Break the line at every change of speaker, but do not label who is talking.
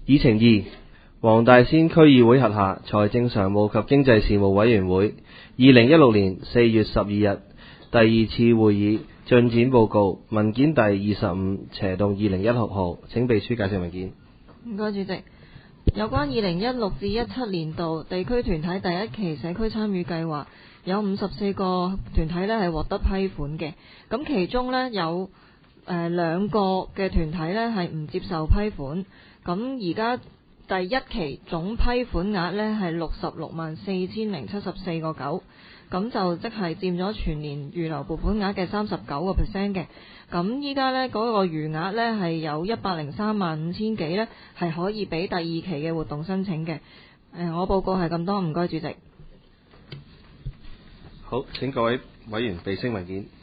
議程2，黃大仙區議會轄下財政常務及經濟事務委員會2016年4月12日第二次會議進展報告文件第25/2016號，請秘書介紹文件。
唔該，主席。有關2016至17年度地區團體第一期社區參與計劃，有54個團體呢係獲得批款嘅。咁其中呢，有2個嘅團體呢係唔接受批款。咁而家第一期總批款額呢係664074個9，咁就即係佔咗全年預留撥款額嘅39% 嘅。咁依家呢嗰個餘額呢係有1035000幾呢係可以俾第二期嘅活動申請嘅。我報告係咁多，唔該主席。
好，請各位委員備聲文件。